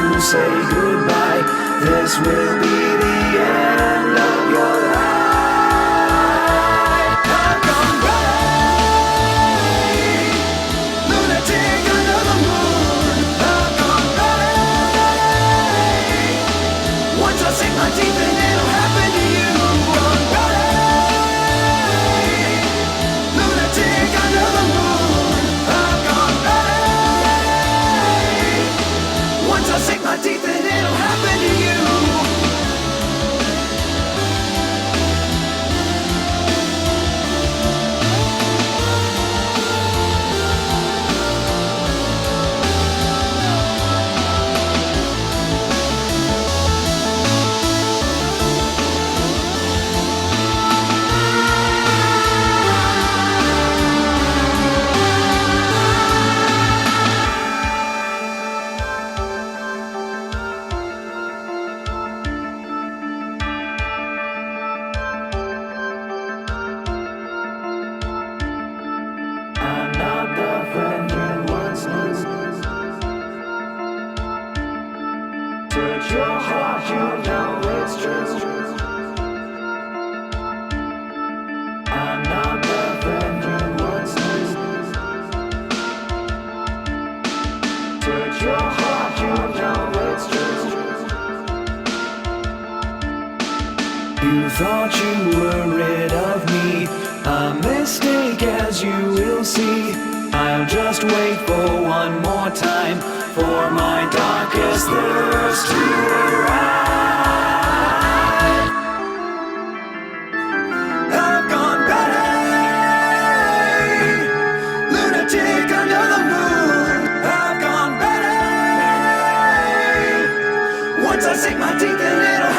to say goodbye. This will be the end of your life. I've gone batty, lunatic under the moon. I've gone batty. Once I sink my teeth in, it'll happen to you. I'm batty, lunatic under the moon. I've gone batty. Once I sink my teeth in, it'll happen to you. I'm not the friend you once knew. Search your heart, you know it's true. I'm not the friend you once knew. Search your heart, you know it's true. You thought you were rid of me, a mistake as you will see. I'll just wait for one more time for my darkest thirst to arrive. I've gone batty, lunatic under the moon. I've gone batty. Once I sink my teeth in, it'll